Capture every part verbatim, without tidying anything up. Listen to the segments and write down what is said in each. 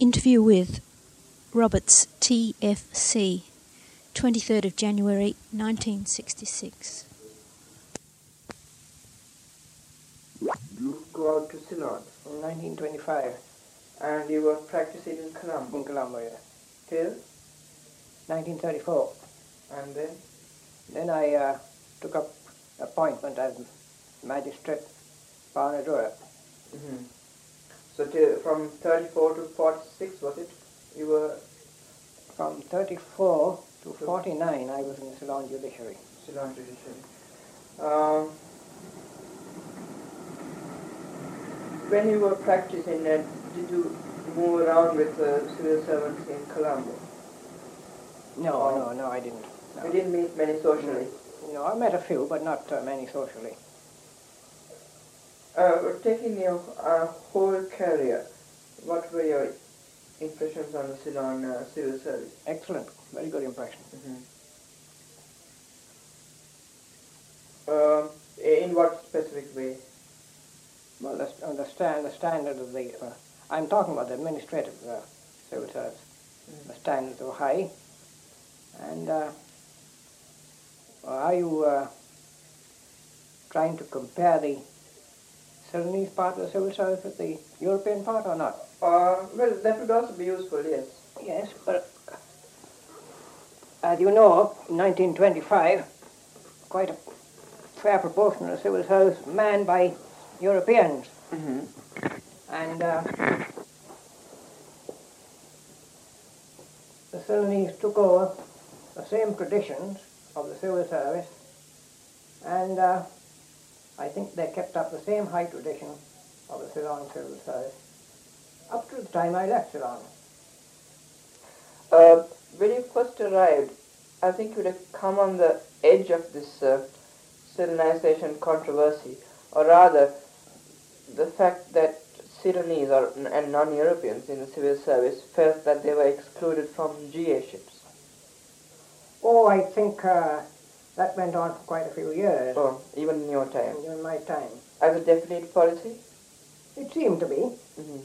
Interview with Roberts T F C, twenty-third of January nineteen sixty-six. You go out to Ceylon in nineteen twenty-five. and you were practicing in Colombo In Colombo, yeah. till, nineteen thirty-four. and then Then I uh, took up appointment as magistrate Barnadura. mm-hmm. So till, from thirty-four to forty-six, was it? You were From thirty-four to forty-nine, I was in the Ceylon Judiciary. Ceylon Judiciary. Um, when you were practicing, uh, did you move around with uh, civil servants in Colombo? No, Oh. no, no, I didn't. No. You didn't meet many socially. No, I met a few, but not uh, many socially. Uh, taking your uh, whole career, what were your impressions on the Ceylon uh, civil service? Excellent, very good impression. Mm-hmm. Um, in what specific way? Well, the, uh, the, stand, the standard of the, uh, I'm talking about the administrative uh, civil service. Mm. The standards were high. And uh, are you uh, trying to compare the Ceylonese part of the civil service with the European part or not? Uh, well, that would also be useful, yes. Yes, but as you know, in nineteen twenty-five, quite a fair proportion of the civil service manned by Europeans. Mm-hmm. And uh, the Ceylonese took over the same traditions of the civil service, and uh, I think they kept up the same high tradition of the Ceylon civil service up to the time I left Ceylon. Uh, when you first arrived, I think you would have come on the edge of this uh, Ceylonization controversy, or rather, the fact that Ceylonese or, and non-Europeans in the civil service felt that they were excluded from G A ships. Oh, I think uh, that went on for quite a few years. Oh, even in your time. In my time. As a definite policy? It seemed to be. Mm-hmm.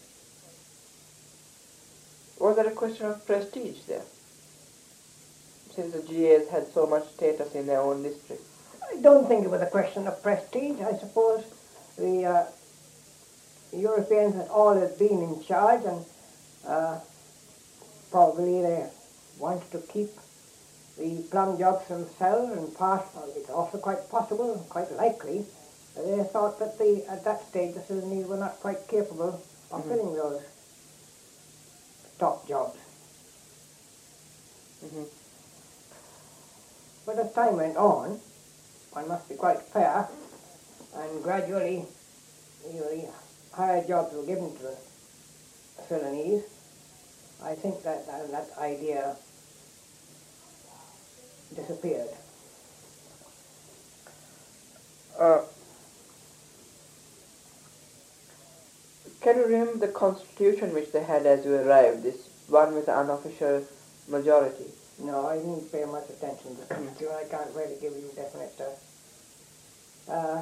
Was there a question of prestige there? Since the G As had so much status in their own district. I don't think it was a question of prestige. I suppose the uh, Europeans had always been in charge, and uh, probably they wanted to keep the plum jobs themselves, and pass. Well, it's also quite possible, quite likely, that they thought that the at that stage the Ceylonese were not quite capable of Mm-hmm. filling those top jobs. Mm-hmm. But as time went on, one must be quite fair, and gradually you know, the higher jobs were given to the Ceylonese. I think that that, that idea disappeared. Uh, can you remember the constitution which they had as you arrived, this one with the unofficial majority? No, I didn't pay much attention to that. I can't really give you definite... Uh, uh,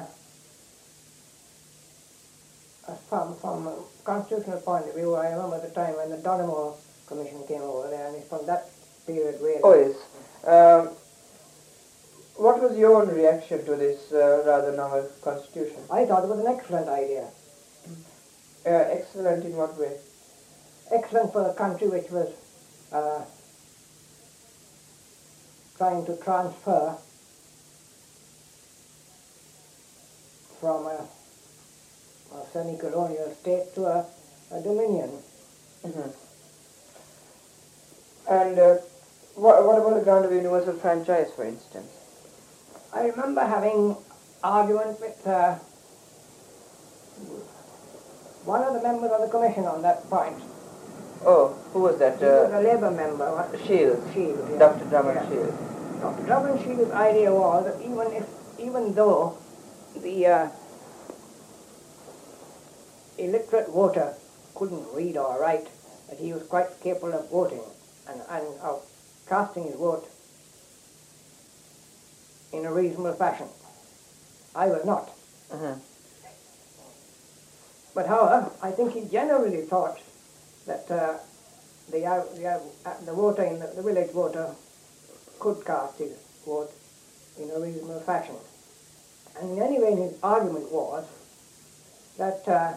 from, from a constitutional point of view, I remember the time when the Donimore Commission came over there, and it's from that period really... Oh yes. Um, what was your own reaction to this uh, rather novel constitution? I thought it was an excellent idea. Uh, excellent in what way? Excellent for a country which was uh, trying to transfer from a, a semi-colonial state to a, a dominion. Mm-hmm. And uh, what, what about the ground of universal franchise, for instance? I remember having argument with uh, one of the members of the commission on that point. Oh, who was that? He was Uh, a Labour member. what- Shields. Shields, yeah. Doctor Drummond Yeah. Shields. Doctor Drummond Shields' idea was that even if, even though the uh, illiterate voter couldn't read or write, that he was quite capable of voting and, and of casting his vote in a reasonable fashion. I was not. Mm-hmm. But however, I think he generally thought that uh, the, uh, the, uh, the voter in the, the village voter could cast his vote in a reasonable fashion. And anyway, his argument was that uh,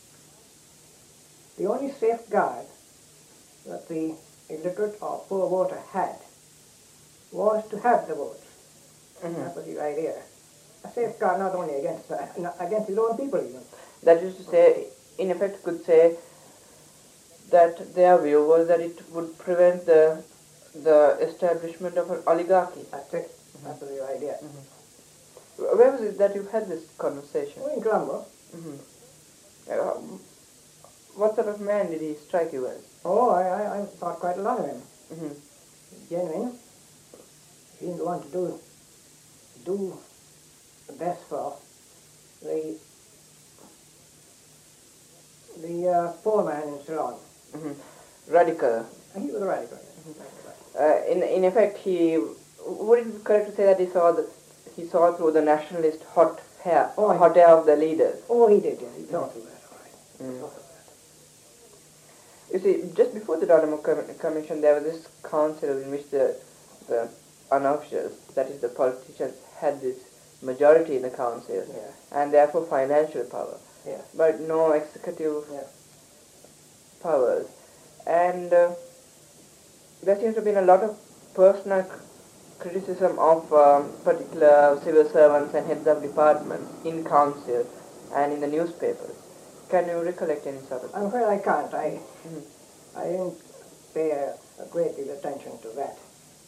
the only safeguard that the illiterate or poor voter had was to have the votes. Mm-hmm. That was the idea. A safeguard not only against uh, against his own people even. That is to say, in effect, could say that their view was that it would prevent the the establishment of an oligarchy. That's it. Mm-hmm. That was the idea. Mm-hmm. Where was it that you had this conversation? Oh, in Colombo. Mm-hmm. Uh, what sort of man did he strike you as? Oh, I, I, I thought quite a lot of him. Mm-hmm. Genuine. He seemed to want to do do the best for the the uh, poor man in Ceylon. Mm-hmm. Radical. And he was a radical. Mm-hmm. uh, in in effect, he would it be correct to say that he saw the he saw through the nationalist hot hair, oh, hot air of the leaders. Oh, he did. Yeah, he saw through that. All right. Mm. You see, just before the Donner Commission, there was this council in which the the unofficials, that is the politicians, had this majority in the council, yeah. and therefore financial power, yeah. but no executive yeah. powers. And uh, there seems to have been a lot of personal criticism of um, particular civil servants and heads of departments in council and in the newspapers. Can you recollect any sort of thing? I'm afraid I can't. I, mm-hmm. I didn't pay a, a great deal of attention to that.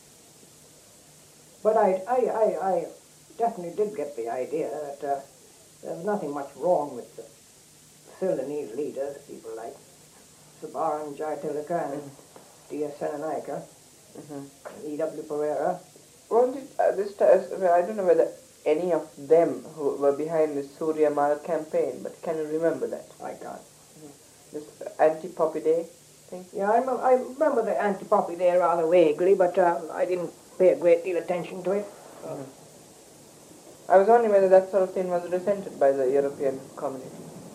But I, I, I, I definitely did get the idea that uh, there was nothing much wrong with the Ceylonese leaders, people like Sabaran Jayatilaka and mm-hmm. D S Senanayake, mm-hmm. E W Pereira. Well, uh, this time, I don't know whether any of them who were behind the Surya Mal campaign, but can you remember that? I can't. Mm-hmm. This anti-poppy day thing? Yeah, I, rem- I remember the anti-poppy day rather vaguely, but uh, I didn't pay a great deal of attention to it. Mm-hmm. I was wondering whether that sort of thing was resented by the European community.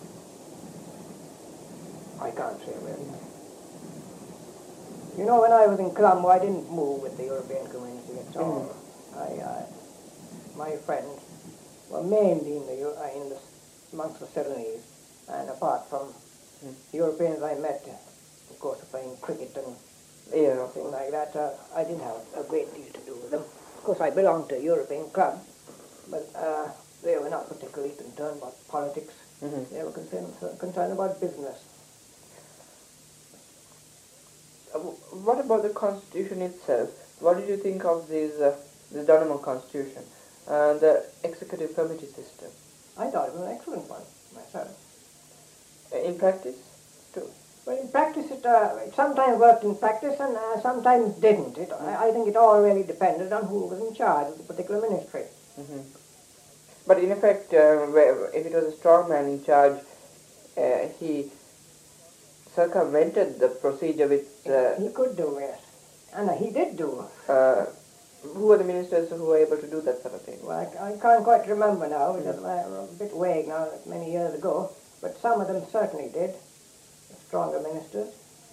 I can't say really. You know, when I was in Colombo, I didn't move with the European community at all. Mm-hmm. I, I, my friends were mainly in the, uh, in the amongst the Ceylonese, and apart from mm. the Europeans I met, of course, playing cricket and yeah, things like that, uh, I didn't have a great deal to do with them. Of course, I belonged to a European club, but uh, they were not particularly concerned about politics. Mm-hmm. They were concerned, concerned about business. Uh, what about the constitution itself? What did you think of this, uh, the Donner constitution, uh, the executive committee system? I thought it was an excellent one myself. Uh, in practice, too? Well, in practice, it, uh, it sometimes worked in practice and uh, sometimes didn't. It, mm-hmm. I, I think it all really depended on who was in charge of the particular ministry. Mm-hmm. But in effect, uh, if it was a strong man in charge, uh, he circumvented the procedure with... Uh, he could do, yes. And uh, he did do. Uh, who were the ministers who were able to do that sort of thing? Well, I, I can't quite remember now, because mm-hmm. I'm a bit vague now, many years ago, but some of them certainly did. Stronger ministers.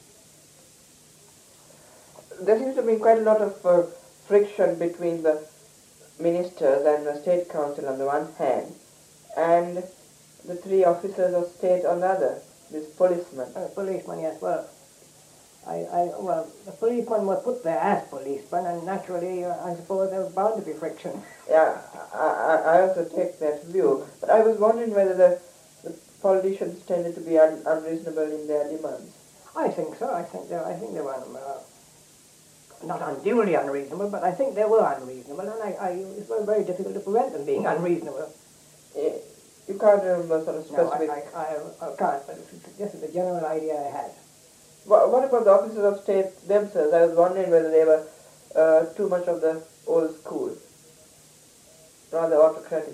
There seems to be quite a lot of uh, friction between the ministers and the State Council on the one hand, and the three officers of state on the other, this policeman. Uh, policeman, yes, well, I, I, well, the policemen were put there as policemen, and naturally, uh, I suppose there was bound to be friction. Yeah, I, I also take that view, but I was wondering whether the politicians tended to be un- unreasonable in their demands. I think so. I think they, I think they were uh, not unduly unreasonable, but I think they were unreasonable, and I, I, it was very difficult to prevent them being unreasonable. Yeah, you can't remember sort of specific... No, I, I, I, I can't, but this is the general idea I had. What, what about the officers of state themselves? I was wondering whether they were uh, too much of the old school, rather autocratic.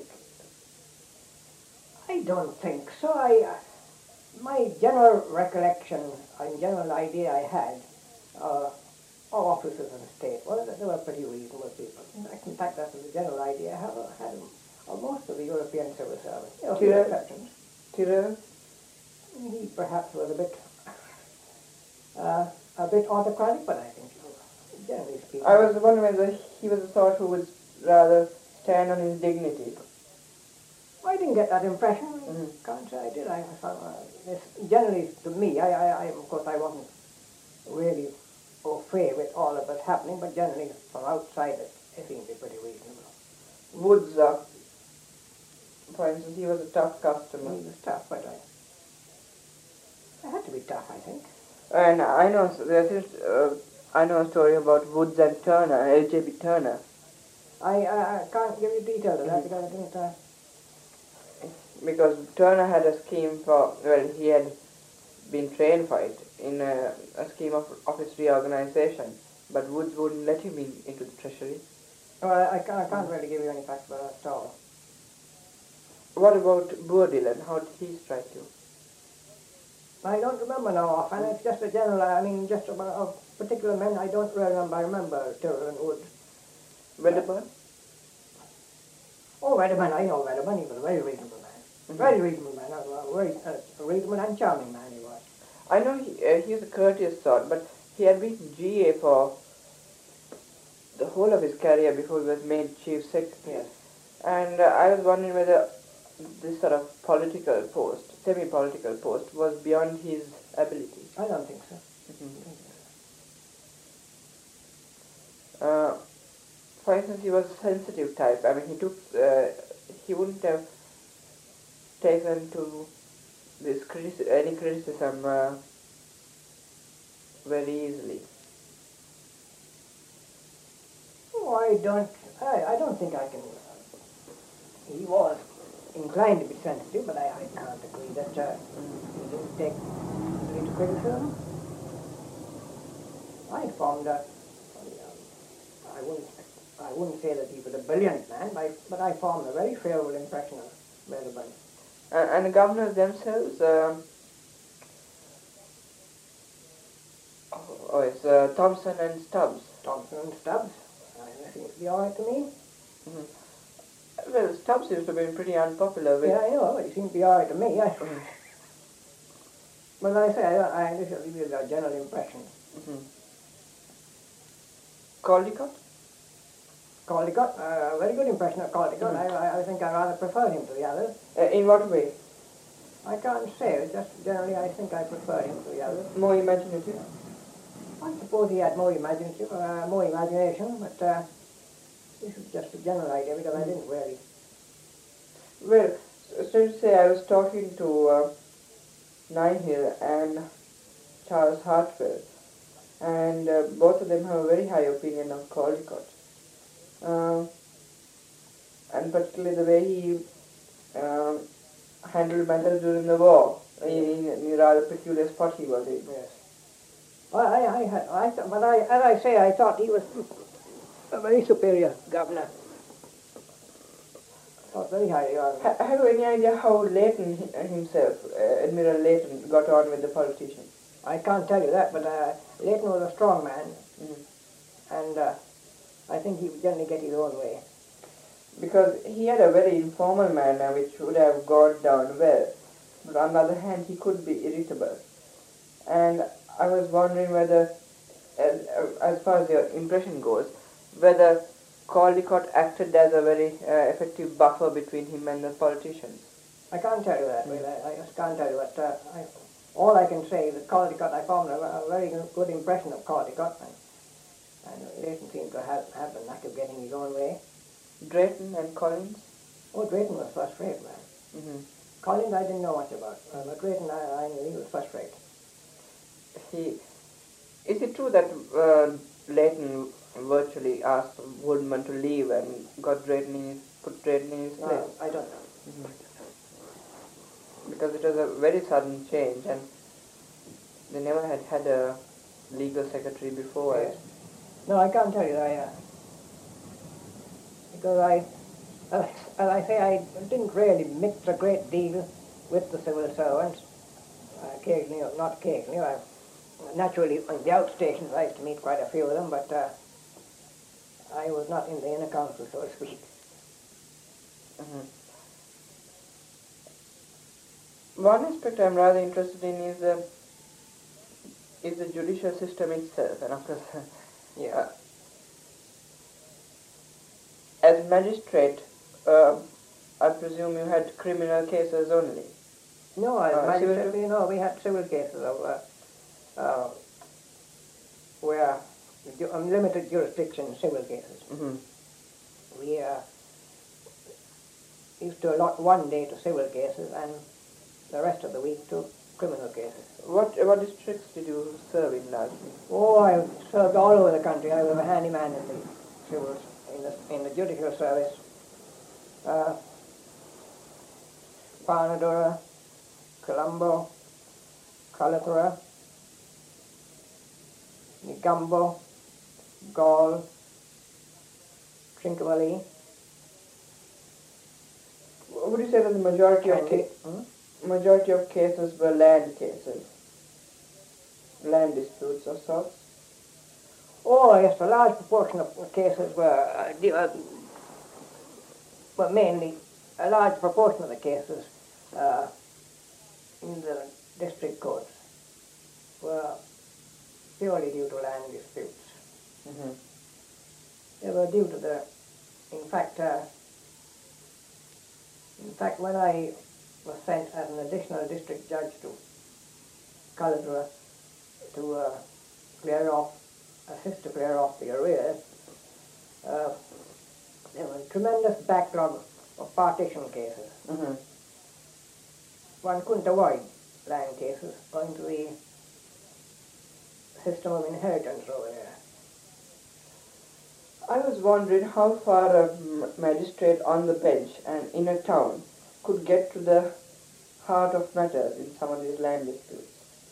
I don't think so. I, uh, my general recollection and general idea I had uh, of officers of the state was that they were pretty reasonable people. In fact, that was the general idea I had, had of most of the European civil service. There were few exceptions. Tyrrell? He perhaps was a bit uh, a bit autocratic, but I think, generally speaking... I was wondering whether he was the sort who would rather stand on his dignity. I didn't get that impression. Mm-hmm. Can't say I did. I, I found, uh, this, generally, to me, I, I, I, of course, I wasn't really au fait with all of it happening, but generally, from outside, it, it seemed to be pretty reasonable. Woods, uh, for instance, he was a tough customer. He was tough, but I, I had to be tough, I think. And I know there's uh, I know a story about Woods and Turner, L J B Turner. I, I, I can't give you details of that Mm-hmm. because I didn't... Uh, Because Turner had a scheme for, well, he had been trained for it in a, a scheme of office reorganization, but Woods wouldn't let him in, into the treasury. well, I, I, can't, I can't really give you any facts about that at all. What about Bourdillon? How did he strike you? I don't remember now offhand. It's just a general, I mean, just about of particular men, I don't really remember. I remember Tyrrell and Wood. Wedderburn? Oh, Wedderburn, I know Wedderburn. He was a very reasonable man. Mm-hmm. Very reasonable man. A very uh, reasonable and charming man he was. I know he, uh, he was a courteous sort, but he had been G A for the whole of his career before he was made chief secretary. Yes. And uh, I was wondering whether this sort of political post, semi-political post, was beyond his ability. I don't think so. Mm-hmm. Uh, for instance, he was a sensitive type. I mean, he took, uh, he wouldn't have taken to this critici- any criticism uh, very easily. Oh, I don't, I, I don't think I can, uh, he was inclined to be sensitive, but I, I can't agree that uh, he didn't take into criticism. I formed a, I wouldn't, I wouldn't say that he was a brilliant man, but I, but I formed a very favourable impression of Wedderburn. Uh, and the governors themselves, um, oh, oh, it's uh, Thompson and Stubbs. Thompson and Stubbs, I think it'd be all right to me. Mm-hmm. Well, Stubbs seems to have been pretty unpopular with... Yeah, I know, it seemed to be all right to me. I, Mm-hmm. but like I say, I, I this will give you a general impression. Mm-hmm. Caldecott? Caldecott, uh, a very good impression of Caldecott. Mm-hmm. I, I think I rather prefer him to the others. Uh, in what way? I can't say, it's just generally I think I prefer him to the others. More imaginative? I suppose he had more imaginative, uh, more imagination, but uh, this is just a general idea because I didn't really. Well, so to say, I was talking to uh, Ninehill and Charles Hartwell, and uh, both of them have a very high opinion of Caldecott. Uh, and particularly the way he uh, handled matters during the war, in, in a rather peculiar spot he was in. Yes. Well, I, I had, I, th- but I, as I say, I thought he was a very superior governor. Thought very highly of him. Ha- have you any idea how Leighton hi- himself, uh, Admiral Leighton, got on with the politicians? I can't tell you that, but uh, Leighton was a strong man, Mm. and uh, I think he would generally get his own way. Because he had a very informal manner which would have gone down well, but on the other hand he could be irritable. And I was wondering whether, as, as far as your impression goes, whether Caldecott acted as a very uh, effective buffer between him and the politicians. I can't tell you that, really. I, I just can't tell you that. Uh, I, all I can say is that Caldecott, I formed a, a very good impression of Caldecott, and, and Leighton seemed to have, have the knack of getting his own way. Drayton and Collins? Oh, Drayton was first rate, man. Mm-hmm. Collins I didn't know much about, uh, but Drayton I, I knew he was first rate. He, is it true that uh, Leighton virtually asked Woodman to leave and got Drayton in his, put Drayton in his place? No, I don't know. Mm-hmm. Because it was a very sudden change and they never had had a legal secretary before. Yes. No, I can't tell you. I, uh, because I, as, as I say, I didn't really mix a great deal with the civil servants. Uh, occasionally, or not occasionally, I, naturally on the outstations I used to meet quite a few of them, but uh, I was not in the inner council, so to speak. Mm-hmm. One aspect I'm rather interested in is uh, is the judicial system itself, and of course, Yeah. uh, as magistrate, uh, I presume you had criminal cases only. No, as Uh, magistrate, civil- you know, we had civil cases of uh, uh, where ju- unlimited jurisdiction civil cases. Mm-hmm. We uh, used to allot one day to civil cases and the rest of the week to criminal cases. What what districts did you serve in largely? Oh, I served all over the country. I was a handyman in the civil, in the in the judicial service. Uh, Parnadura, Colombo, Kalathura, Negumbo, Gaul, Trincomalee. Would you say that the majority of Candy. ca- Hmm? majority of cases were land cases, land disputes of sorts? Oh, yes, a large proportion of cases were, uh, di- uh, well, mainly, a large proportion of the cases uh, in the district courts were purely due to land disputes. Mm-hmm. They were due to the, in fact, uh, in fact, when I was sent as an additional district judge to Kaladura to uh, clear off, assist to clear off the arrears, uh, there was a tremendous backlog of partition cases. Mm-hmm. One couldn't avoid land cases owing to the system of inheritance over there. I was wondering how far a m- magistrate on the bench and in a town could get to the heart of matters in some of these land disputes.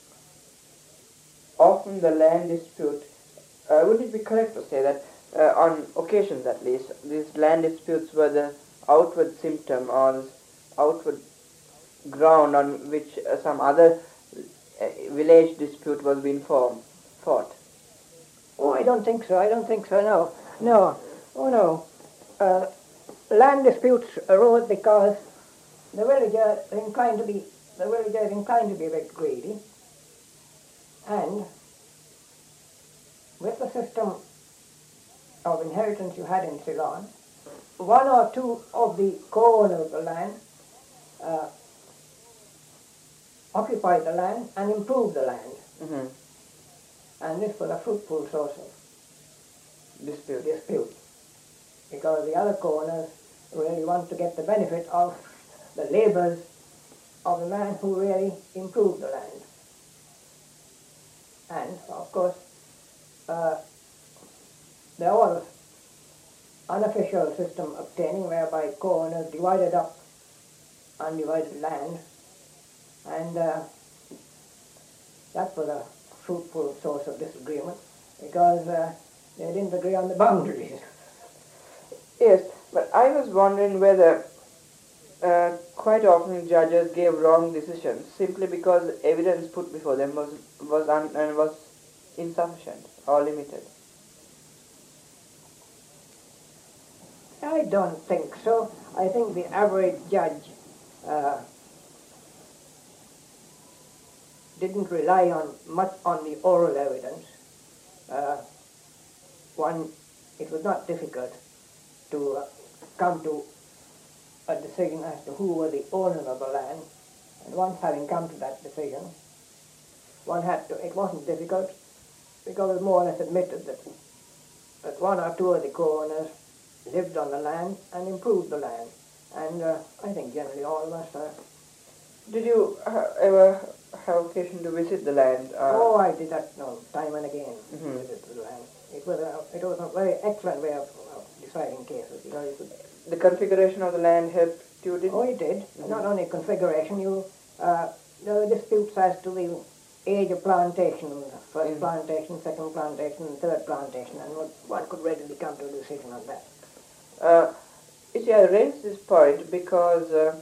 Often the land dispute, uh, would it be correct to say that uh, on occasions at least, these land disputes were the outward symptom or the outward ground on which uh, some other uh, village dispute was being formed, fought? Oh, I don't think so. I don't think so. No, no. Oh, no. Uh, land disputes arose because the villagers are inclined to be the villagers inclined to be a bit greedy, and with the system of inheritance you had in Ceylon, one or two of the co-owners of the land uh, occupied the land and improved the land, Mm-hmm. and this was a fruitful source of Dispute. dispute, because the other co-owners really want to get the benefit of the labours of the man who really improved the land. And, of course, uh, there was unofficial system obtaining whereby co-owners divided up undivided land, and uh, that was a fruitful source of disagreement, because uh, they didn't agree on the boundaries. Yes, but I was wondering whether uh, quite often judges gave wrong decisions simply because evidence put before them was was un, and was insufficient or limited. I don't think so. I think the average judge uh, didn't rely on much on the oral evidence. Uh, one, it was not difficult to uh, come to a decision as to who were the owner of the land, and once having come to that decision, one had to, it wasn't difficult, because it was more or less admitted that, that one or two of the co-owners lived on the land and improved the land, and uh, I think generally all of us uh, Did you uh, ever have occasion to visit the land? Uh, oh, I did that no, time and again. Mhm. Visit the land. It was a it was a very excellent way of, of deciding cases. You know, you could, the configuration of the land helped you, did oh, it did. Mhm. Not only configuration. You uh, there were disputes as to the age of plantation, first Mhm. plantation, second plantation, and third plantation, and one- one could readily come to a decision on that. Uh, you see, I raised this point because uh,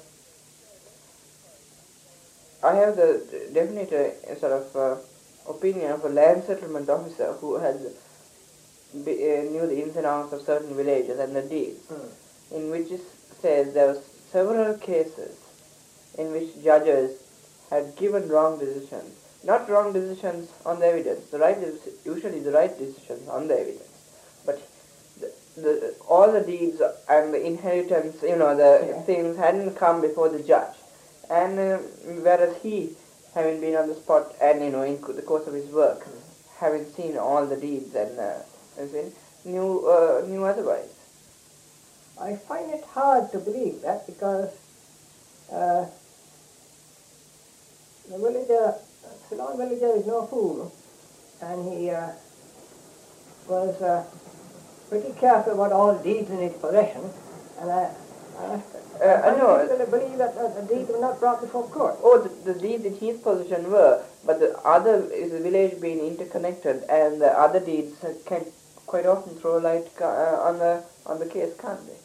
I have the definite uh, sort of uh, opinion of a land settlement officer who had be, uh, knew the ins and outs of certain villages and the deeds, Mm. in which it says there were several cases in which judges had given wrong decisions not wrong decisions on the evidence. The right is usually the right decisions on the evidence, but the, the, all the deeds and the inheritance, you know, the Yeah. things hadn't come before the judge, and uh, whereas he, having been on the spot and you know in co- the course of his work, having seen all the deeds and uh, as in, knew uh, knew otherwise. I find it hard to believe that because uh, the villager, Ceylon villager is no fool, and he uh, was uh, pretty careful about all deeds in his possession, and I, I, Uh, I I know. difficult to believe that uh, the deeds were not brought before court. Oh, the, the deeds in his possession were, but the other is the village being interconnected, and the other deeds uh, can quite often throw light ca- uh, on the on the case, can't they?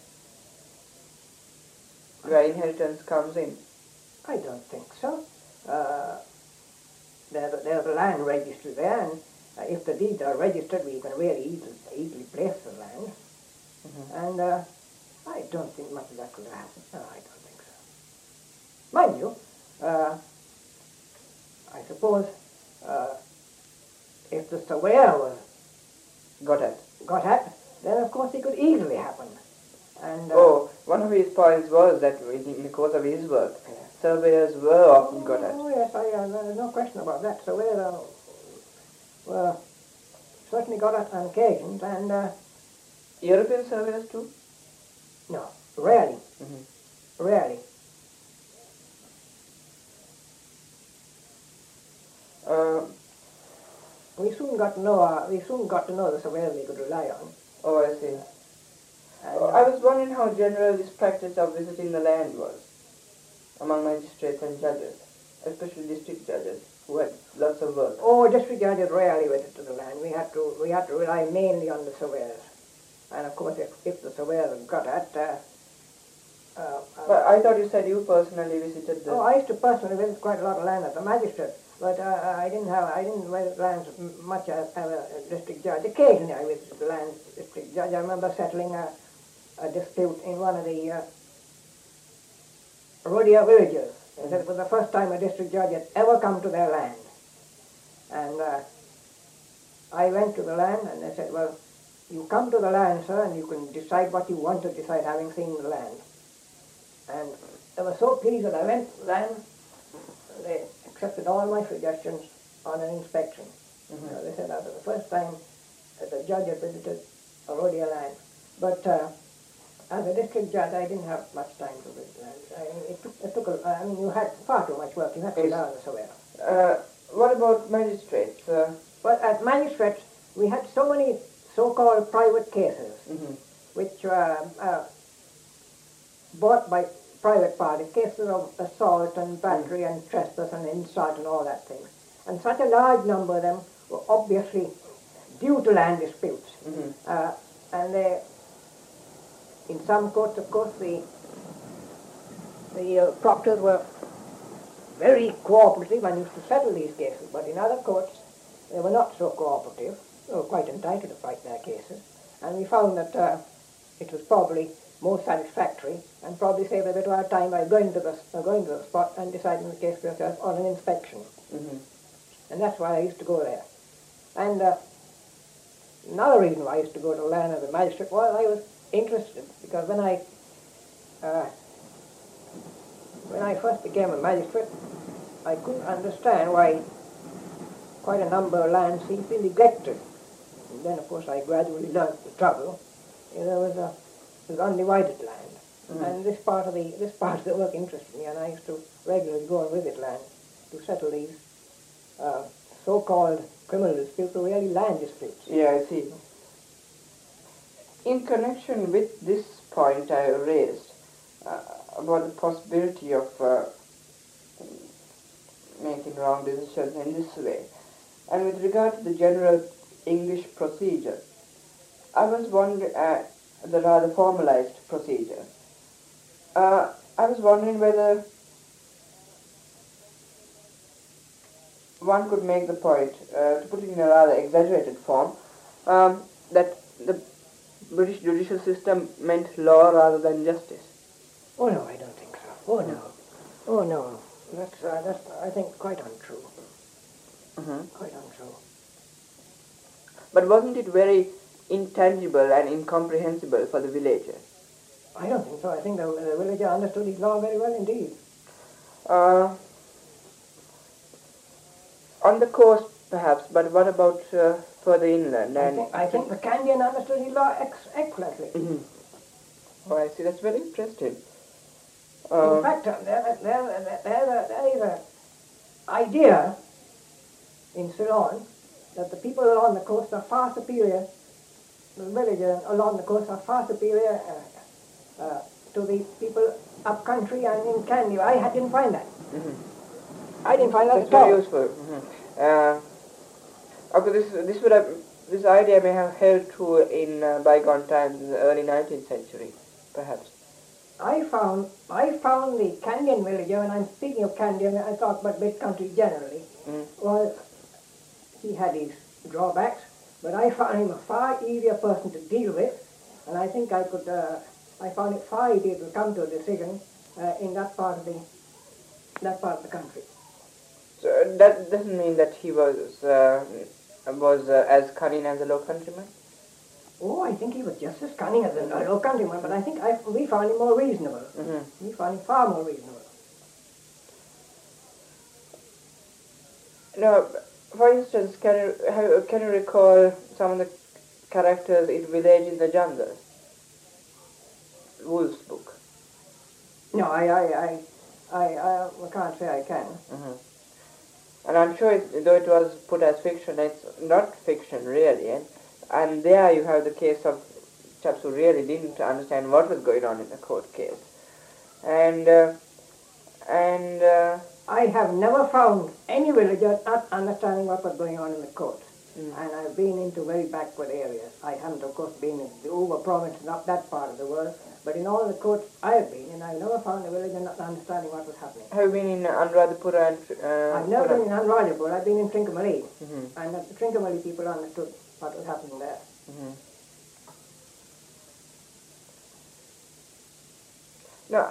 Where inheritance comes in. I don't think so. Uh, there's, a, there's a land registry there, and uh, if the deeds are registered, we can really easily, easily place the land. Mm-hmm. And uh, I don't think much of that could happen. No, I don't think so. Mind you, uh, I suppose uh, if the surveyor was Got it. got at, then of course it could easily happen. And uh, Oh, one of his points was that in the course of his work, yeah. surveyors were often got at. Oh yes, I, uh, there's no question about that. Surveyors uh, were certainly got at on occasions, and uh, European surveyors too? no, rarely, Mm-hmm. rarely. Uh, We soon got to know. Uh, we soon got to know the surveyors we could rely on. oh, I see. And, Oh, I was wondering how general this practice of visiting the land was among magistrates and judges, especially district judges who had lots of work. Oh, district judges rarely went to the land. We had to we had to rely mainly on the surveyors, and of course, if, if the surveyors got at. Uh, uh, But uh, I thought you said you personally visited the... oh, I used to personally visit quite a lot of land as a magistrate, but uh, I didn't have I didn't visit lands m- much as, as a district judge. Occasionally, I visited the land district judge. I remember settling a, a dispute in one of the uh, Rhodia villages. And it was the first time a district judge had ever come to their land. And uh, I went to the land and they said, well, you come to the land, sir, and you can decide what you want to decide having seen the land. And they were so pleased that I went to the land, they accepted all my suggestions on an inspection. Mhm. So they said that was the first time that the judge had visited a Rhodia land. But uh, as a district judge, I didn't have much time to visit land. I, it took, it took a, I mean, you had far too much work. You had to Yes. rely on the surveyor. Uh, what about magistrates? Uh, But as magistrates, we had so many so-called private cases, mhm. which were uh, brought by private parties, cases of assault and battery and trespass and insult and all that thing. And such a large number of them were obviously due to land disputes. Mhm. Uh, and they, in some courts, of course, the the uh, proctors were very cooperative and used to settle these cases. But in other courts, they were not so cooperative. They were quite entitled to fight their cases. And we found that uh, it was probably more satisfactory and probably saved a bit of our time by going to the uh, going to the spot and deciding the case for yourself on an inspection. Mhm. And that's why I used to go there. And uh, another reason why I used to go to the land as a magistrate was I was interested, because when I uh, when I first became a magistrate, I couldn't understand why quite a number of lands seemed to be neglected. And then, of course, I gradually learned the trouble. You know, there was a it was undivided land, Mhm. and this part of the this part of the work interested me, and I used to regularly go and visit land to settle these uh, so-called criminal disputes, or really land disputes. Yeah, I see. In connection with this point I raised uh, about the possibility of uh, making wrong decisions in this way, and with regard to the general English procedure, I was wondering, uh, the rather formalized procedure, uh, I was wondering whether one could make the point, uh, to put it in a rather exaggerated form, um, that the British judicial system meant law rather than justice. Oh no, I don't think so. Oh no, oh no, that's uh, that's I think quite untrue. Mm-hmm. Quite untrue. But wasn't it very intangible and incomprehensible for the villager? I don't think so. I think the, the villager understood his law very well indeed. Uh, on the coast, perhaps, but what about uh, further inland? I And think, I think the Candian understood his law ex- excellently. Mhm. Oh, I see. That's very interesting. Uh, In fact, uh, there, there, there, there, there is an idea in Ceylon that the people along the coast are far superior, the villagers along the coast are far superior uh, uh, to the people up country and in Kandy. I had- didn't find that. Mm-hmm. I didn't find that That's at very all. useful. Mm-hmm. Uh, okay, this this would have this idea may have held true in uh, bygone times in the early nineteenth century, perhaps. I found I found the Candian villager, and I'm speaking of Candian, I talk about mid country generally, Mm. was he had his drawbacks, but I found him a far easier person to deal with, and I think I could uh, I found it far easier to come to a decision uh, in that part of the that part of the country. So uh, that doesn't mean that he was uh, was uh, as cunning as a low countryman. Oh, I think he was just as cunning as a a low countryman, but I think I, we found him more reasonable. Mm-hmm. We found him far more reasonable. Now, for instance, can you have, can you recall some of the characters in Village in the Jungle, Woolf's book? No, I I I I, I, I can't say I can. Mm-hmm. And I'm sure, it, though it was put as fiction, it's not fiction really. And, and there you have the case of chaps who really didn't understand what was going on in the court case. And, uh, and uh, I have never found any villager not understanding what was going on in the court. Mm. And I've been into very backward areas. I haven't, of course, been in the Uva province, not that part of the world, but in all the courts I've been in, I've never found a villager not understanding what was happening. have you been in Anuradhapura and... Uh, I've never Pura? been in Anrajapur, I've been in Trincomalee, Mm-hmm. and the Trincomalee people understood what was happening there. Mm-hmm. Now,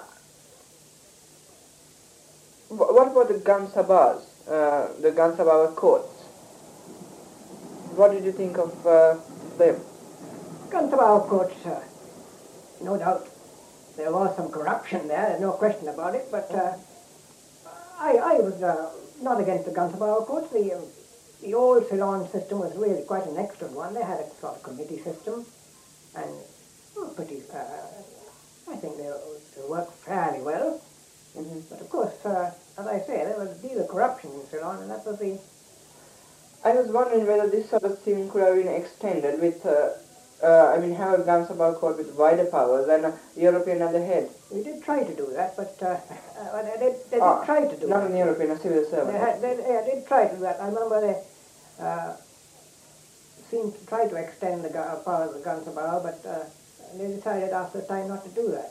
wh- what about the Gansabas, uh, the Gansababa courts? What did you think of uh, them? Kantabao courts, uh, no doubt, there was some corruption there, there's no question about it, but uh, I, I was uh, not against the Kantabao courts. The, uh, the old Ceylon system was really quite an excellent one. They had a sort of committee system, and well, pretty, uh, I think they, they worked fairly well. Mm-hmm. But of course, uh, as I say, there was a deal of corruption in Ceylon, and that was the... I was wondering whether this sort of thing could have been extended with, uh, uh, I mean, have a Gansabal court with wider powers and a European at the head. We did try to do that, but uh, uh, they, did, they did Ah, try to do not that. an European, a civil They, servant. had, they, they did try to do that. I remember they uh, seemed to try to extend the gu- power of the Gansabal, but uh, they decided after a time not to do that.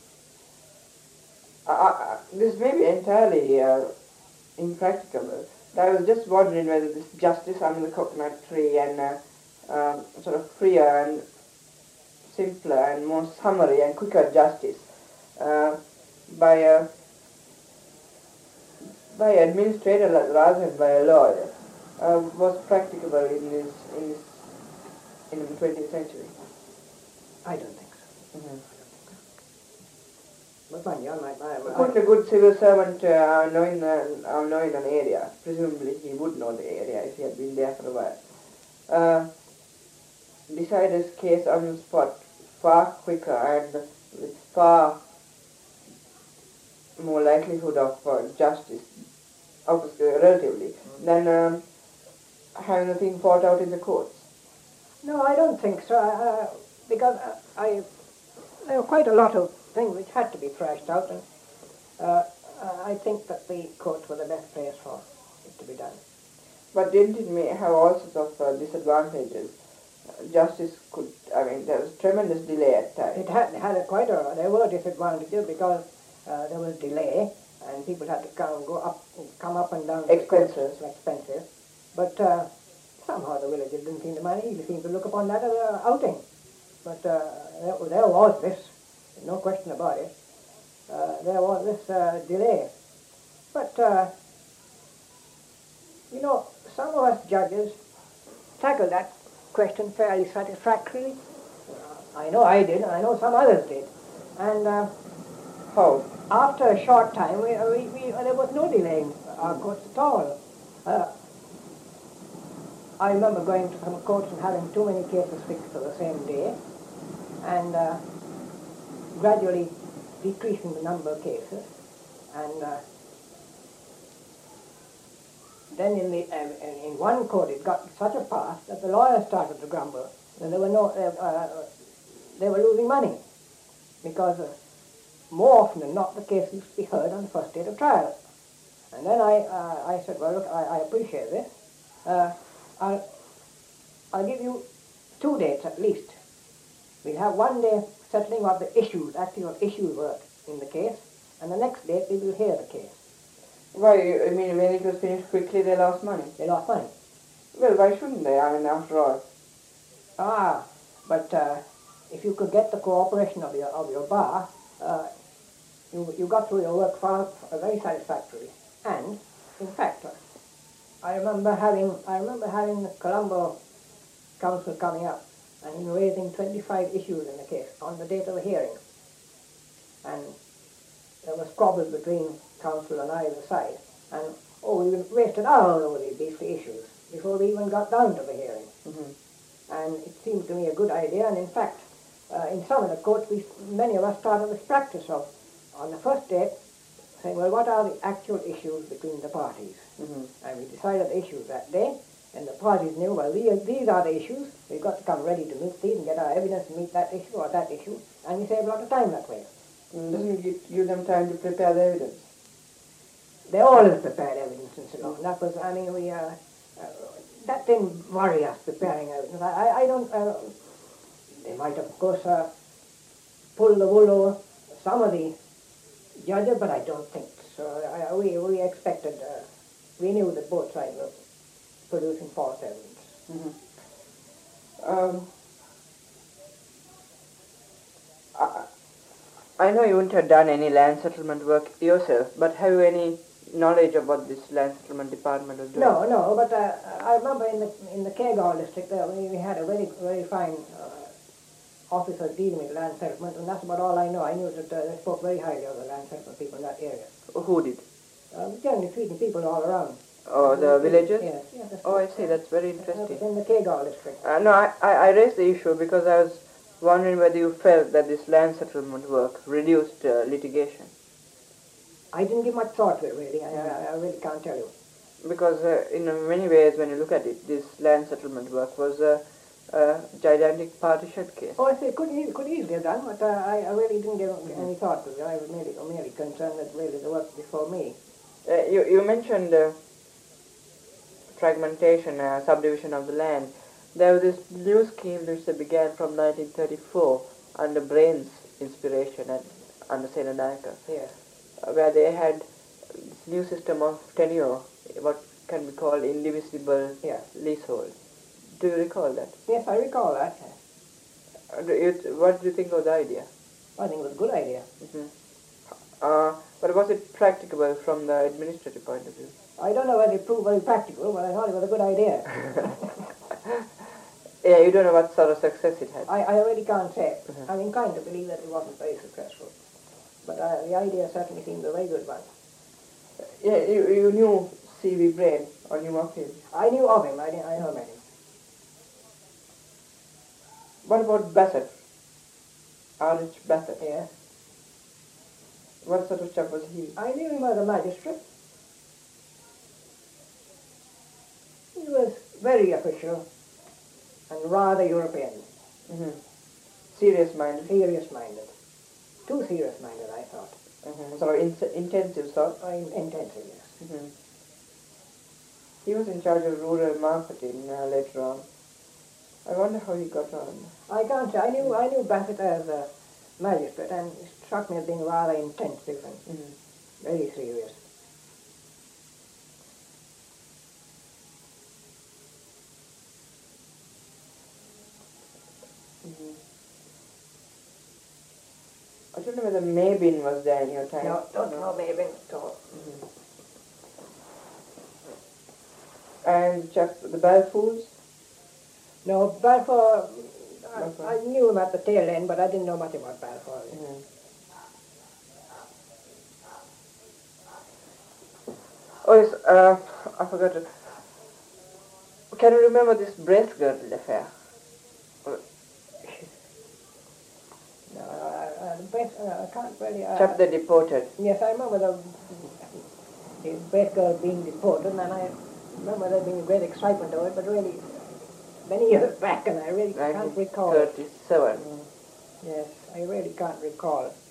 Uh, uh, this may be entirely uh, impracticable. I was just wondering whether this justice under the coconut tree and uh, um, sort of freer and simpler and more summary and quicker justice uh, by a by an administrator rather than by a lawyer uh, was practicable in this in this in the twentieth century. I don't think so. Mm-hmm. But fine, yeah, my, my, my, Couldn't a good civil servant uh, know in the, uh, know in an area? Presumably he would know the area if he had been there for a while. Uh, decide his case on the spot far quicker and with far more likelihood of uh, justice, obviously, relatively, mm-hmm. than um, having the thing fought out in the courts. No, I don't think so, uh, because uh, I, there were quite a lot of things which had to be thrashed out, and uh, I think that the courts were the best place for it to be done. But didn't it may have all sorts of uh, disadvantages? Uh, justice could, I mean, there was tremendous delay at times. It had, had a quite a, there were disadvantages because uh, there was delay, and people had to come, go up, come up and down. Expenses. Expensive. But uh, somehow the villagers didn't seem to mind. He seemed to look upon that as an outing. But uh, there, there was this, no question about it. Uh, there was this uh, delay. But, uh, you know, some of us judges tackled that question fairly satisfactorily. Uh, I know I did, and I know some others did. And uh, How? after a short time, we, we, we, there was no delaying our courts at all. Uh, I remember going to some courts and having too many cases fixed for the same day, and uh, gradually decreasing the number of cases. And uh, then in, the, uh, in one court it got such a pass that the lawyers started to grumble that there were no, uh, uh, they were losing money, because uh, more often than not the case used to be heard on the first day of trial. And then I, uh, I said, well, look, I, I appreciate this. Uh, I'll, I'll give you two dates at least. We'll have one day settling what the issues, actual issues were in the case, and the next date we will hear the case. Why, I mean, when it was finished quickly, they lost money? They lost money. Well, why shouldn't they? I mean, after all. Ah, but uh, if you could get the cooperation of your, of your bar, uh, you, you got through your work far, uh, very satisfactorily. And, in fact, uh, I remember having, I remember having the Colombo Council coming up and in raising twenty-five issues in the case on the date of the hearing. And there was squabbles between counsel on either side. And, oh, we wasted hours over these beastly issues before we even got down to the hearing. Mm-hmm. And it seemed to me a good idea, and in fact, uh, in some of the courts, we, many of us started this practice of, on the first date, saying, well, what are the actual issues between the parties? Mm-hmm. And we decided the issues that day, and the parties knew, well, these, these are the issues, we've got to come ready to meet these and get our evidence to meet that issue or that issue, and we save a lot of time that way. Mm, doesn't give, give them time to prepare the evidence? They always prepared evidence and so on. That was, I mean, we, uh, uh, that didn't worry us, preparing evidence. I, I, I don't, uh, they might, of course, uh, pull the wool over some of the judges, but I don't think so. I, we, we expected, uh, we knew that both sides were producing false evidence. Mm-hmm. um, I, I know you wouldn't have done any land settlement work yourself, but have you any knowledge of what this land settlement department was doing? No, no, but uh, I remember in the in the Kegal district there we, we had a very very fine uh, officer dealing with land settlement, and that's about all I know. I knew that uh, they spoke very highly of the land settlement people in that area. Who did? Uh, generally speaking, people all around. Oh, the villagers? Yes, yes. That's Oh, I right. see. That's very That interesting. was in the Kegal district. Uh, no, I, I, I raised the issue because I was wondering whether you felt that this land settlement work reduced uh, litigation. I didn't give much thought to it, really. I, I, I really can't tell you. Because uh, in uh, many ways, when you look at it, this land settlement work was a, a gigantic partition case. Oh, I say, could, e- could easily have done, but uh, I, I really didn't give any thought to it. I was merely, merely concerned that really the work before me. Uh, you, you mentioned uh, fragmentation, uh, subdivision of the land. There was this new scheme which began from nineteen thirty-four under Brain's inspiration and under Senanayake, Yes. uh, where they had this new system of tenure, what can be called indivisible Yeah. leasehold. Do you recall that? Yes, I recall that. Uh, do you, what do you think of the idea? I think it was a good idea. Mm-hmm. Uh, but was it practicable from the administrative point of view? I don't know whether it proved very practical, but I thought it was a good idea. Yeah, you don't know what sort of success it had. I, I really can't say. Mhm. I'm inclined to believe that it wasn't very successful. But uh, the idea certainly seemed a very good one. Yeah, you, you knew C V Brain, or knew of him. I knew of him. I, didn't, I know met him. What about Bassett? R H Bassett? Yes. What sort of chap was he? I knew him as a magistrate. He was very official and rather European, Mm-hmm. Serious-minded? serious-minded. Too serious-minded, I thought. Mm-hmm. Sort of in- intensive sort? Uh, in- intensive, yes. Mm-hmm. He was in charge of rural marketing uh, later on. I wonder how he got on. I can't say. I knew, I knew Bassett as a magistrate, and it struck me as being rather intensive and Mm-hmm. very serious. Mm-hmm. I don't know whether Mabin was there in your time. No, don't know maybe at all. Mm-hmm. And chap, the Balfours? No, Balfour, I, Balfour. I knew him at the tail end, but I didn't know much about Balfour. Mm. Oh yes, uh, I forgot to... Can you remember this breast girdle affair? No, uh, uh, the best, uh, I can't really... Uh, Chap they deported. Yes, I remember the, the best girl being deported, and I remember there being great excitement over it, but really, many years back, and I really can't recall it. nineteen thirty-seven. Mm. Yes, I really can't recall it.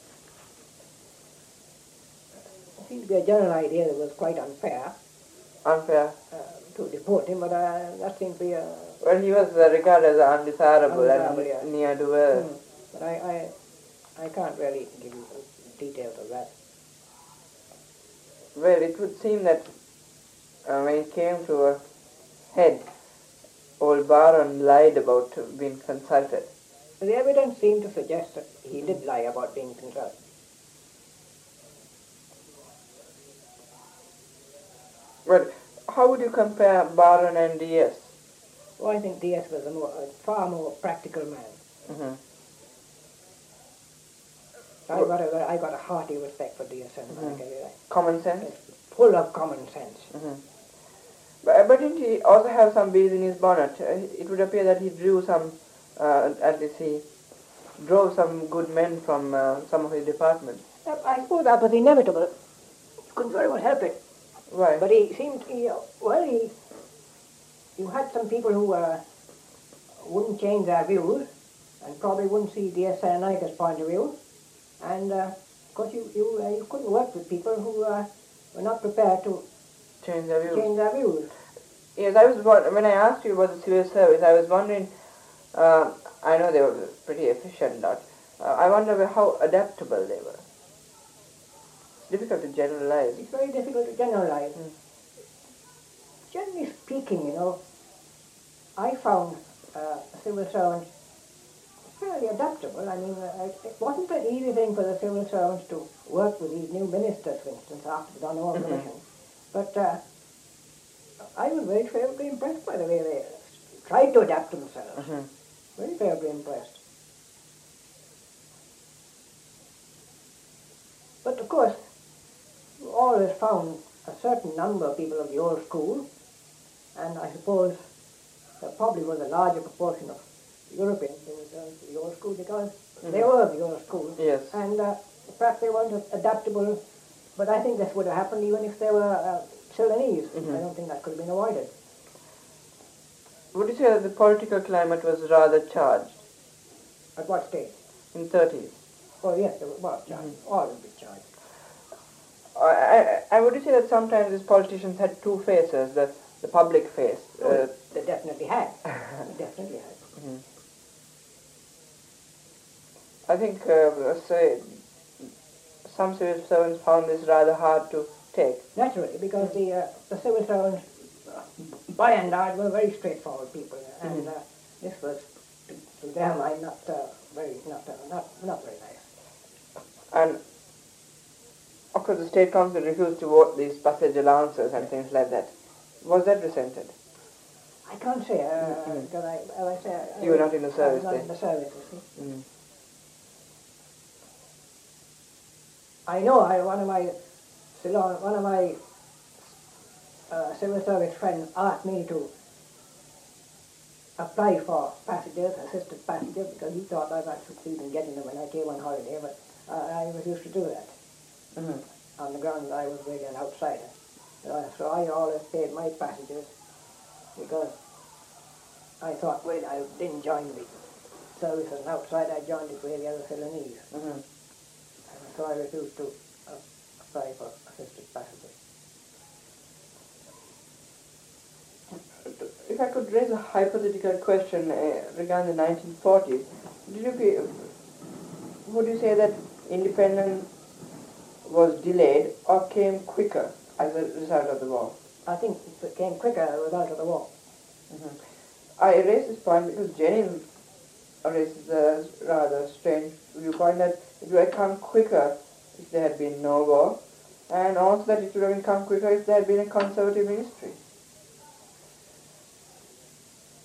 It seemed to be a general idea that it was quite unfair Unfair. uh, to deport him, but uh, that seemed to be a... Well, he was uh, regarded as undesirable, Undesirable, and yeah. near to earth. Mm. But I, I, I can't really give you details of that. Well, it would seem that uh, when it came to a head, old Baron lied about being consulted. The evidence seemed to suggest that he did lie about being consulted. Well, how would you compare Baron and D S? Well, I think D S was a, more, a far more practical man. Mm-hmm. I got a, I got a hearty respect for D S M. Mhm. I can tell you that. Common sense? It's full of common sense. Mm-hmm. But, but didn't he also have some bees in his bonnet? Uh, It would appear that he drew some, uh, at least he drove some good men from uh, some of his departments. Uh, I suppose that was inevitable. You couldn't very well help it. Why? But he seemed, he, well, he, you had some people who uh, wouldn't change their views and probably wouldn't see D S Saranayaka's point of view. And uh, of course you, you, uh, you couldn't work with people who uh, were not prepared to Change their views. change their views. Yes, I was won- when I asked you about the civil service, I was wondering. Uh, I know they were pretty efficient, lot. Uh, I wonder how adaptable they were. It's difficult to generalize. It's very difficult to generalize. Mm. Generally speaking, you know, I found uh, civil servants fairly adaptable. I mean, uh, it wasn't an easy thing for the civil servants to work with these new ministers, for instance, after the Donner Mhm. Commission. But uh, I was very favorably impressed by the way they tried to adapt themselves. Mm-hmm. Very favorably impressed. But of course, you always found a certain number of people of the old school, and I suppose there probably was a larger proportion of Europeans in the old school because Mm-hmm. they were of the old school. Yes. And uh, perhaps they weren't adaptable, but I think this would have happened even if they were uh, Ceylonese. Mhm. I don't think that could have been avoided. Would you say that the political climate was rather charged At what stage? in thirties? Oh yes, they were well charged. Mhm. All would be charged. I, I, I would you say that sometimes these politicians had two faces, the, the public face. Oh, Uh, they definitely had. They definitely had. mhm. I think uh, say, some civil servants found this rather hard to take. Naturally, because Mm. the uh, the civil servants, uh, by and large, were very straightforward people, and Mhm. uh, this was to, to their mind not uh, very not uh, not not very nice. And of course the state council refused to vote these passage allowances and things like that. Was that resented? I can't say uh, Mhm. because I, as I say, I, You were not in the I service was not then? in the service. You see, Mm. I know I one of my Ceylon, one of my uh, civil service friends asked me to apply for passengers, assisted passengers, because he thought I might succeed in getting them when I came on holiday, but uh, I refused to do that Mm-hmm. on the ground that I was really an outsider. Uh, so I always paid my passengers because I thought, well, I didn't join the service as an outsider, I joined it with the other Ceylonese. Mm-hmm. And so I refused to uh, apply for assisted passengers. If I could raise a hypothetical question uh, regarding the nineteen forties, did you be, would you say that independence was delayed or came quicker as a result of the war? I think it came quicker as a result of the war. Mm-hmm. I raise this point because Jenin raises a rather strange viewpoint that it would have come quicker if there had been no war, and also that it would have come quicker if there had been a conservative ministry.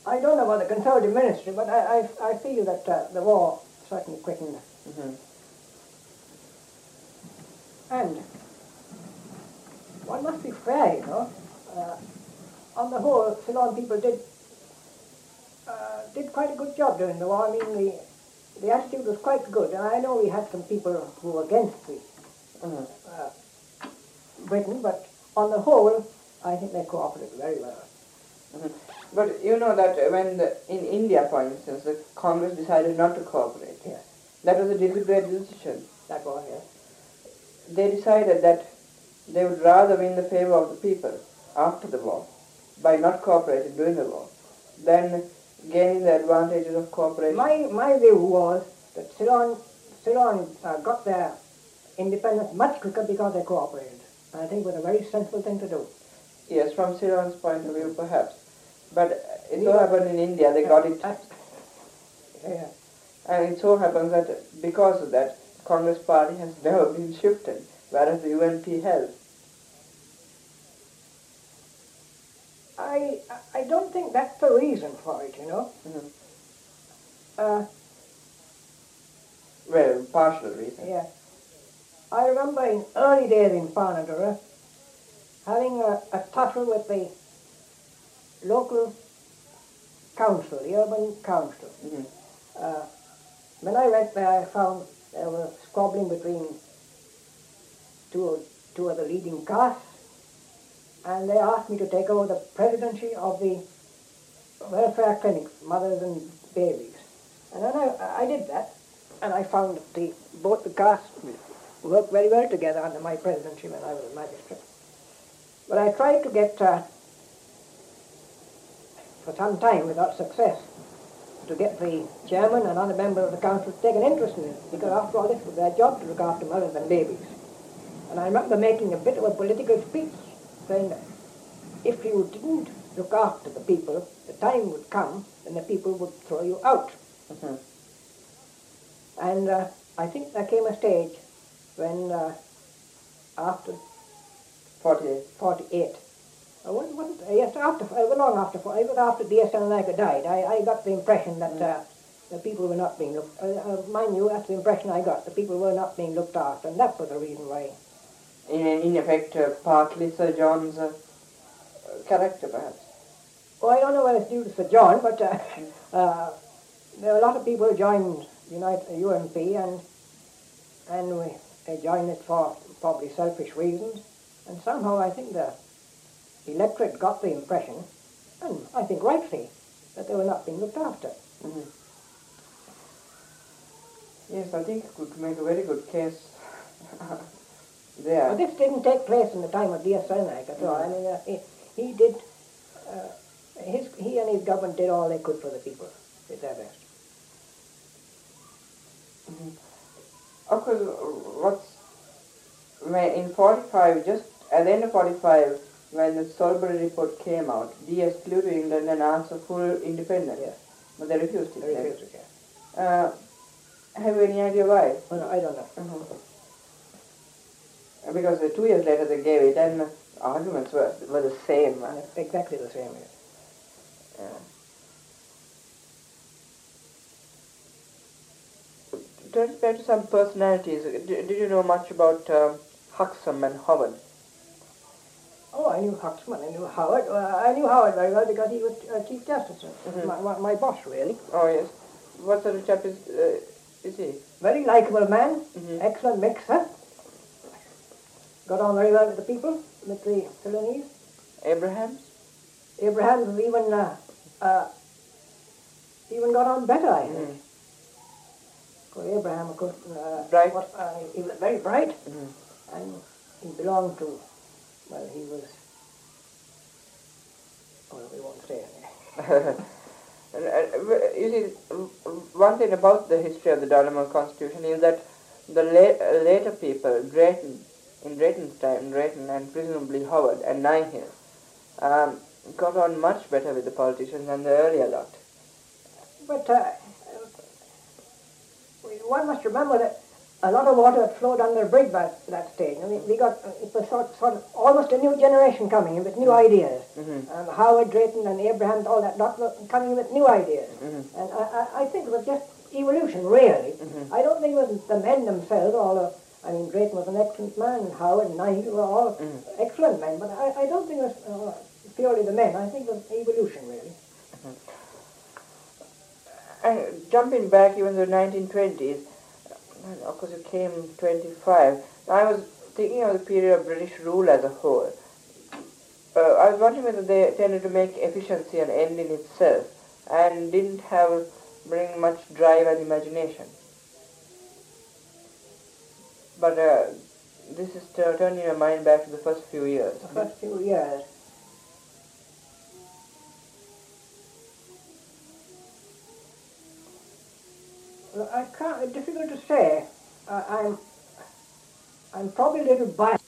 I don't know about the Conservative ministry, but I, I, I feel that uh, the war certainly quickened. Mm-hmm. And one must be fair, you know. Uh, on the whole, Ceylon people did uh, did quite a good job during the war. I mean, the, the attitude was quite good. And I know we had some people who were against the Mm-hmm. uh, Britain, but on the whole, I think they cooperated very well. Mm-hmm. But you know that when the, in India, for instance, the Congress decided not to cooperate. Yes, That was a deliberate decision. that was, yes. They decided that they would rather win the favor of the people after the war by not cooperating during the war than gaining the advantages of cooperation. My, my view was that Ceylon, Ceylon uh, got their independence much quicker because they cooperated. And I think it was a very sensible thing to do. Yes, from Ceylon's point of view, perhaps. But it We so got- happened in India, they got it. Uh, yeah. And it so happens that because of that, Congress party has never been shifted, whereas the U N P has. I, I don't think that's the reason for it, you know. Mm-hmm. Uh, Well, partial reason. yeah. I remember in early days in Panadura having a, a tussle with the local council, the urban council. Mm-hmm. Uh, when I went there, I found there was squabbling between two, two of the leading castes, and they asked me to take over the presidency of the welfare clinics, mothers and babies. And then I, I did that, and I found that the, both the castes worked very well together under my presidency when I was a magistrate. But I tried to get, uh, for some time without success, to get the chairman and other members of the council to take an interest in it, because after all this was their job to look after mothers and babies. And I remember making a bit of a political speech saying that if you didn't look after the people, the time would come when the people would throw you out. Mm-hmm. And uh, I think there came a stage when uh, after forty-eight. forty-eight, I wasn't, wasn't, uh, yes, after, uh, long after, it was after D S N Naika died, I, I got the impression that uh, the people were not being looked, uh, uh, mind you, that's the impression I got, the people were not being looked after, and that was the reason why. In, in effect, uh, partly Sir John's uh, character, perhaps. Oh, I don't know whether it's due to Sir John, but uh, uh, there were a lot of people who joined United U N P, and and we, they joined it for probably selfish reasons, and somehow I think the electorate got the impression, and I think rightly, that they were not being looked after. Mm-hmm. Yes, I think you could make a very good case there. But this didn't take place in the time of D S Selnak at all. I mean, uh, he, he did, uh, his, he and his government did all they could for the people, did their best. Mm-hmm. Of course, what's when in forty-five, just at the end of forty-five, when the Salisbury report came out, D S flew to England and asked for full independence. Yes. But they refused it. They then. refused it, yes. Uh, have you any idea why? Well, no, I don't know. Mm-hmm. Because uh, two years later they gave it, and uh, arguments were, were the same. Uh, Yes, exactly the same, yes. yeah. Turn back to some personalities. D- did you know much about um, Huxham and Howard? Oh, I knew Huxman, I knew Howard. Uh, I knew Howard very well because he was uh, Chief Justice, uh, Mhm. my, my, my boss, really. Oh yes. What sort of chap is, uh, is he? Very likable man, Mhm. excellent mixer. Got on very well with the people, with the Ceylonese. Abrahams? Abraham even uh, uh, even got on better, I think. Mm. Because Abraham, of course, uh, Bright. was, uh, he was very bright, Mm. and he belonged to, well, he was, well, we won't say anything. And, uh, you see, one thing about the history of the Dalrymple Constitution is that the la- uh, later people, Drayton, in Drayton's time, Drayton and presumably Howard and Nihill, um, got on much better with the politicians than the earlier lot. But uh, one must remember that a lot of water had flowed under the bridge by that stage. I mean, we got, it was sort, sort of almost a new generation coming in with new ideas. Mm-hmm. Um, Howard, Drayton and Abraham, all that lot were coming in with new ideas. Mm-hmm. And I, I, I think it was just evolution, really. Mm-hmm. I don't think it was the men themselves, although, I mean, Drayton was an excellent man, and Howard and Knight were all Mm-hmm. excellent excellent men, but I, I don't think it was uh, purely the men. I think it was evolution, really. And jumping back even to the nineteen twenties, of course you came twenty-five. I was thinking of the period of British rule as a whole. Uh, I was wondering whether they tended to make efficiency an end in itself and didn't have bring much drive and imagination. But uh, this is t- turning your mind back to the first few years. The first few years. Well, I can't, it's difficult to say. Uh, I'm, I'm probably a little biased.